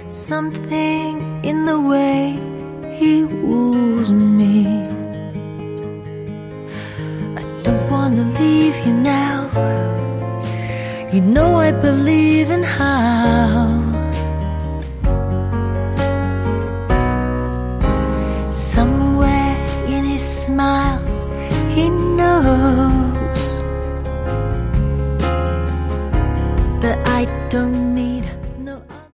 something in the way he woos me. I don't wanna leave you now. You know I believe